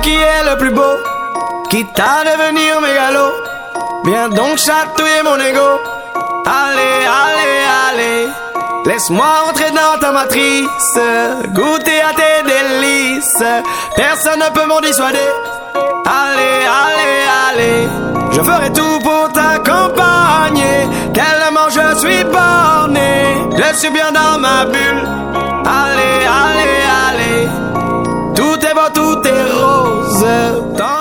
qui est le plus beau, quitte à devenir mégalo. Viens donc chatouiller mon ego. Allez, allez, allez, laisse-moi entrer dans ta matrice, goûter à tes délices. Personne ne peut m'en dissuader. Allez, allez, allez, je ferai tout pour t'accompagner. Tellement je suis borné, je suis bien dans ma bulle. Allez, allez, allez, tout est beau, tout est rose.